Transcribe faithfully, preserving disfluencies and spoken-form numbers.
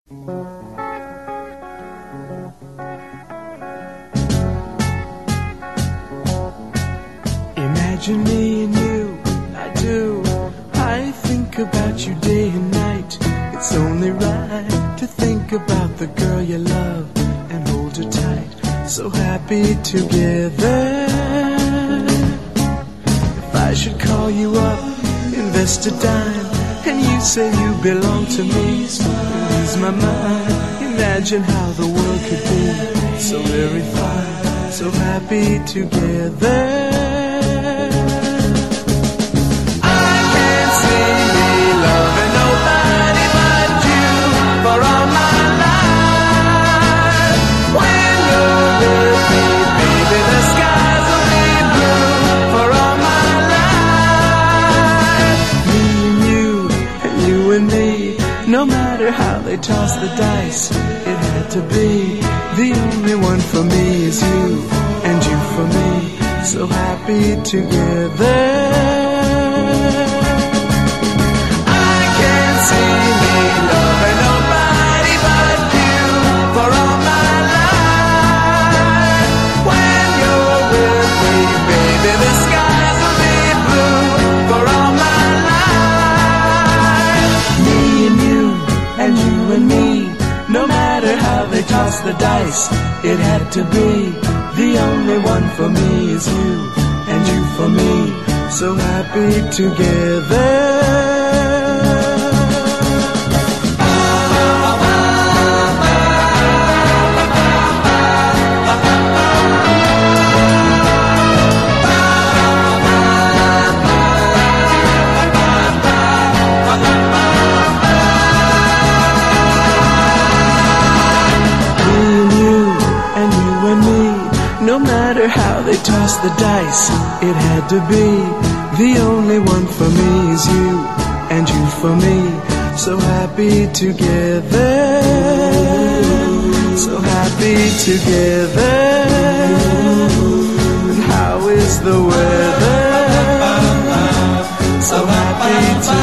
Imagine me and you, I do. I think about you day and night. It's only right to think about the girl you love and hold her tight. So happy together. If I should call you up, invest a dime, and you say you belong to me, lose my mind. Imagine how the world could be so very fine, so happy together. No matter how they toss the dice, it had to be. The only one for me is you, and you for me, so happy together. I can't see me loving nobody but you for all my life. When you're with me, baby, the skies will be blue for all my life. Me and you, and you and me, no matter how they toss the dice, it had to be. The only one for me is you, and you for me, so happy together. No matter how they toss the dice, it had to be. The only one for me is you, and you for me, so happy together. So happy together. And how is the weather? So happy together.